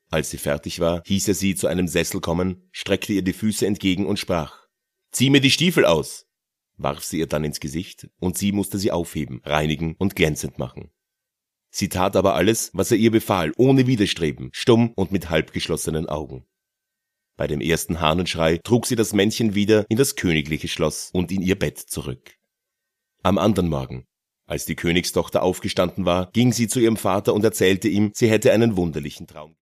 Als sie fertig war, hieß er sie zu einem Sessel kommen, streckte ihr die Füße entgegen und sprach: »Zieh mir die Stiefel aus«, warf sie ihr dann ins Gesicht, und sie musste sie aufheben, reinigen und glänzend machen. Sie tat aber alles, was er ihr befahl, ohne Widerstreben, stumm und mit halbgeschlossenen Augen. Bei dem ersten Hahnenschrei trug sie das Männchen wieder in das königliche Schloss und in ihr Bett zurück. Am anderen Morgen, als die Königstochter aufgestanden war, ging sie zu ihrem Vater und erzählte ihm, sie hätte einen wunderlichen Traum.